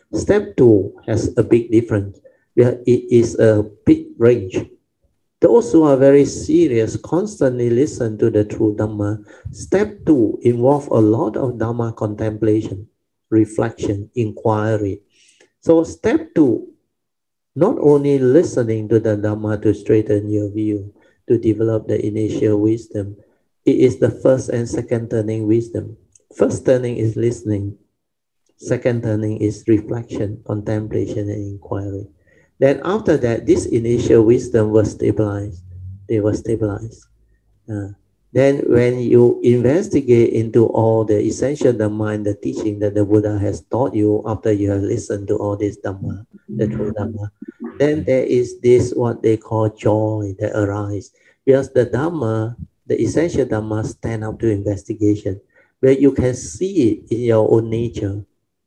Step 2 has a big difference, where it is a big range. Those who are very serious constantly listen to the true Dhamma. Step 2 involves a lot of Dhamma contemplation, reflection, inquiry. So step 2, not only listening to the Dhamma to straighten your view, to develop the initial wisdom, it is the first and second turning wisdom. First turning is listening. Second turning is reflection, contemplation, and inquiry. Then after that, this initial wisdom was stabilized. They were stabilized. Then when you investigate into all the essential Dhamma and the teaching that the Buddha has taught you after you have listened to all this Dhamma, the true Dhamma, then there is this what they call joy that arises. Because the Dhamma, the essential Dhamma stand up to investigation, where you can see it in your own nature.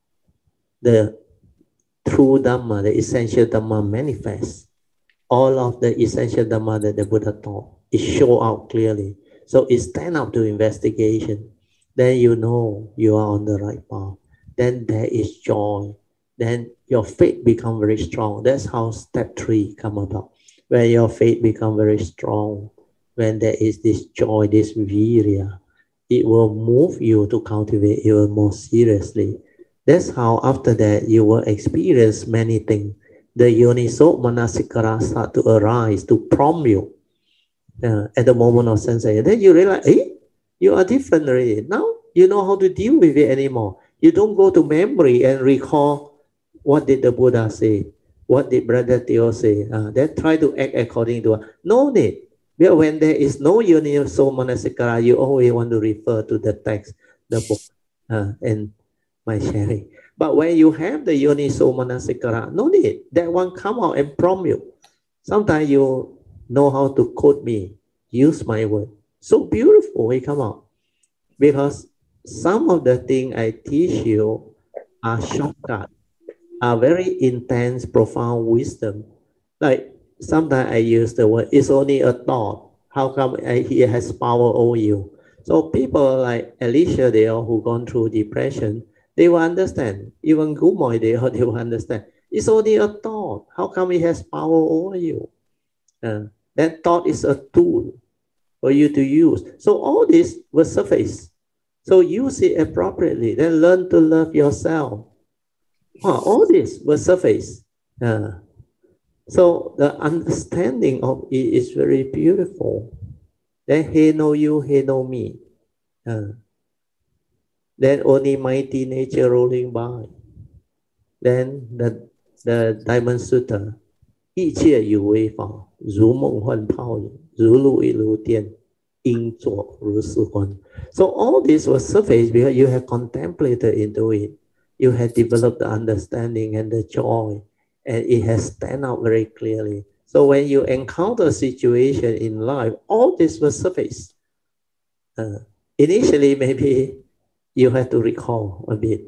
The true Dhamma, the essential Dhamma manifests. All of the essential Dhamma that the Buddha taught, it show out clearly. So it stand up to investigation. Then you know you are on the right path. Then there is joy. Then your faith become very strong. That's how step 3 come about. When your faith become very strong, when there is this joy, this virya, it will move you to cultivate even more seriously. That's how after that you will experience many things. The yoniso manasikara start to arise to prompt you at the moment of sensation. Then you realize, you are different already. Now you know how to deal with it anymore. You don't go to memory and recall what did the Buddha say, what did Brother Theo say. Then try to act according to it. No need. But when there is no yoniso manasikara, you always want to refer to the text, the book, and my sharing. But when you have the yoniso manasikara, no need. That one come out and prompt you. Sometimes you know how to quote me, use my word. So beautiful we come out. Because some of the things I teach you are shortcut, are very intense, profound wisdom. Like sometimes I use the word, it's only a thought. How come he has power over you? So people like Alicia, they all who gone through depression, they will understand. Even Gumoy, they will understand. It's only a thought. How come it has power over you? That thought is a tool for you to use. So all this will surface. So use it appropriately. Then learn to love yourself. All this will surface. So the understanding of it is very beautiful. Then he know you, he know me. Then only mighty nature rolling by. Then the Diamond Sutta, 一切有为法，如梦幻泡影，如露亦如电，应作如是观. So all this was surface because you have contemplated into it. You have developed the understanding and the joy, and it has stand out very clearly. So when you encounter a situation in life, all this will surface. Initially, maybe you have to recall a bit.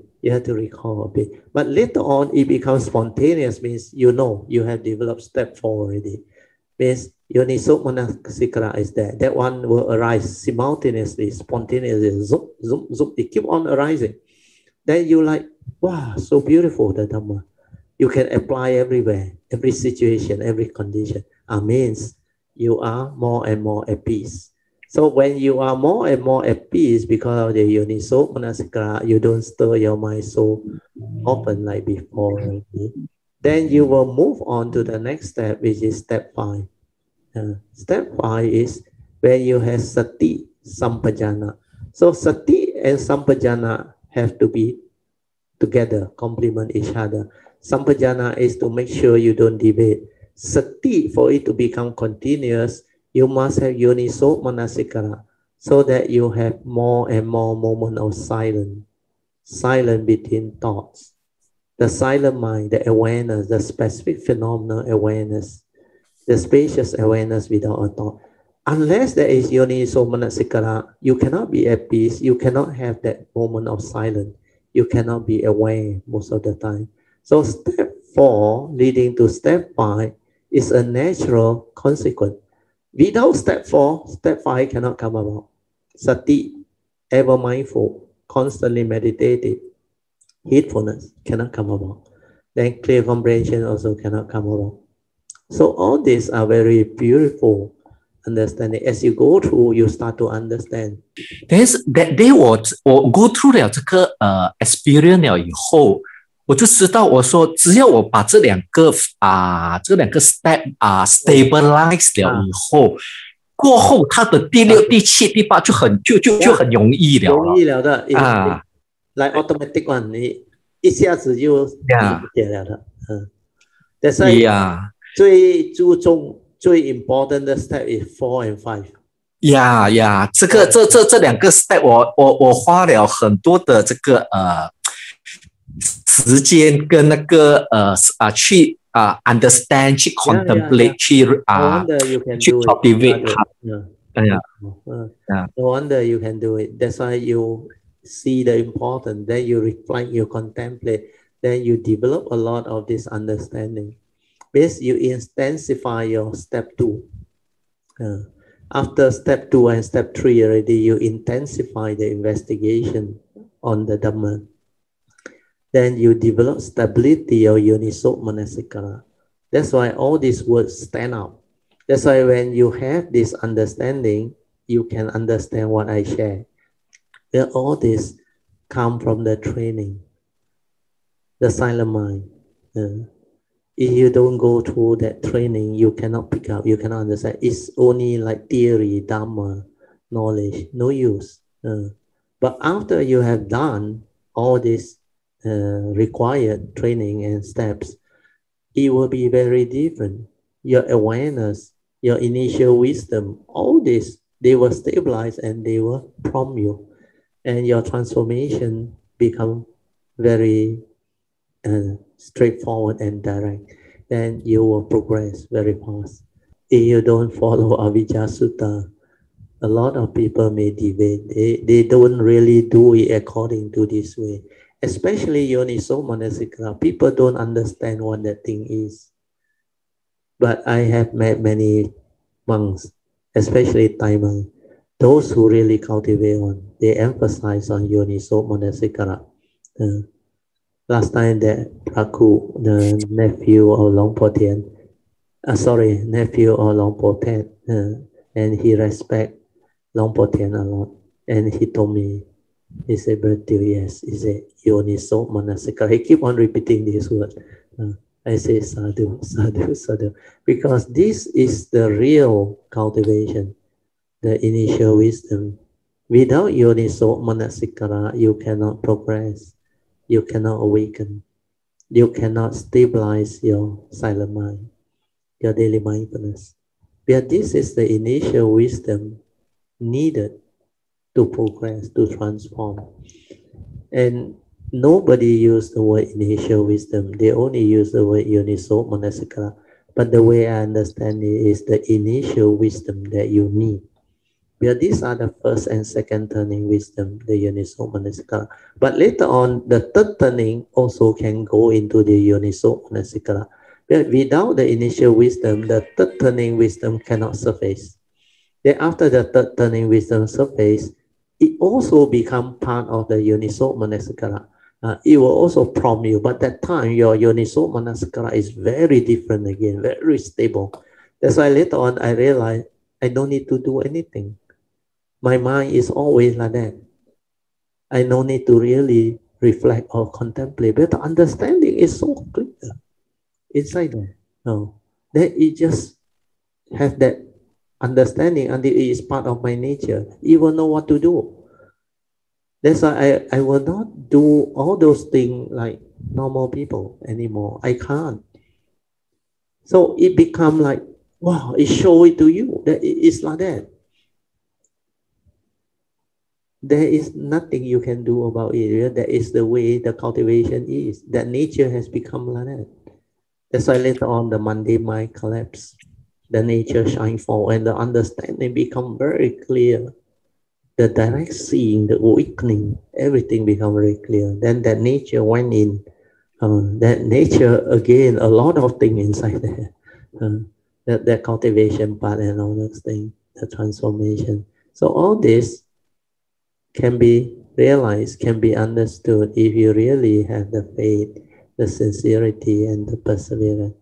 But later on, it becomes spontaneous, means you know you have developed step 4 already. Means yoniso manasikara is there. That one will arise simultaneously, spontaneously, zoom, zoom, zoom. It keep on arising. Then you like, wow, so beautiful, the Dhamma. You can apply everywhere, every situation, every condition. Means you are more and more at peace. So when you are more and more at peace because of the yoniso manasikara, you don't stir your mind so often like before. Then you will move on to the next step, which is step 5. Step 5 is where you have sati sampajana. So sati and sampajana have to be together, complement each other. Sampajana is to make sure you don't deviate. Sati, for it to become continuous, you must have yoniso manasikara, so that you have more and more moment of silence between thoughts. The silent mind, the awareness, the specific phenomenal awareness, the spacious awareness without a thought. Unless there is yoniso manasikara, you cannot be at peace. You cannot have that moment of silence. You cannot be aware most of the time. So step 4 leading to step 5 is a natural consequence. Without step 4, step 5 cannot come about. Sati, ever mindful, constantly meditative, heedfulness cannot come about. then clear comprehension also cannot come along. So all these are very beautiful understanding. As you go through, you start to understand. That day 我 go through 了这个experience 了以后，我就知道我说只要我把这两个 step stabilize 了以后，过后它的第六、第七、第八就很容易了， 容易了的啊，like automatic one， 你一下子就理解了的，但是最注重最 important 的 step is 4 and 5。 这两个 step 我花了很多的这个时间跟那个去understand 去 contemplate 去cultivate 它。 No wonder you can do it. That's why you see the importance. Then you reflect, you contemplate. Then you develop a lot of this understanding. Because you intensify your step 2. After step 2 and step 3 already, you intensify the investigation on the Dhamma. Then you develop stability of Yoniso Manasikara. That's why all these words stand out. That's why when you have this understanding, you can understand what I share. Well, all this come from the training, the silent mind. If you don't go through that training, you cannot pick up, you cannot understand. It's only like theory, Dhamma, knowledge, no use. But after you have done all this required training and steps, it will be very different. Your awareness, your initial wisdom, all this, they will stabilize and they will prompt you. And your transformation become very straightforward and direct. Then you will progress very fast. If you don't follow Avijja Sutta, a lot of people may deviate. They don't really do it according to this way. Especially Yoniso Manasikara, people don't understand what that thing is. But I have met many monks, especially Thai monks, those who really cultivate one, they emphasize on Yoniso Manasikara. Last time that Praku, the nephew of Long Po Tien, nephew of Long Po Tien, and he respect Long Po Tien a lot. And he told me, he said, Bertil, yes, he said, Yoniso Manasikara. He keep on repeating this word. I say, sadhu, sadhu, sadhu. Because this is the real cultivation, the initial wisdom. Without Yoniso Manasikara, you cannot progress. You cannot awaken. You cannot stabilize your silent mind, your daily mindfulness. But this is the initial wisdom needed to progress, to transform. And nobody used the word initial wisdom. They only use the word Yoniso Manasikara. But the way I understand it is the initial wisdom that you need. Well, these are the first and second turning wisdom, the Yoniso Manasikara. But later on, the third turning also can go into the Yoniso Manasikara. But without the initial wisdom, the third turning wisdom cannot surface. Then after the third turning wisdom surface, it also becomes part of the Yoniso Manasikara. It will also prompt you, but that time your Yoniso Manasikara is very different again, very stable. That's why later on I realized I don't need to do anything. My mind is always like that. I don't need to really reflect or contemplate, but the understanding is so clear inside there. No, that it just have that understanding and it is part of my nature. You will know what to do. That's why I will not do all those things like normal people anymore. I can't. So it become like, wow, it show it to you that it is like that. There is nothing you can do about it. That is the way the cultivation is. That nature has become like that. That's why later on the mundane mind collapse. The nature shine forth and the understanding become very clear. The direct seeing, the awakening, everything become very clear. Then that nature went in. That nature, again, a lot of things inside there. That cultivation part and all those things, the transformation. So all this can be realized, can be understood if you really have the faith, the sincerity and the perseverance.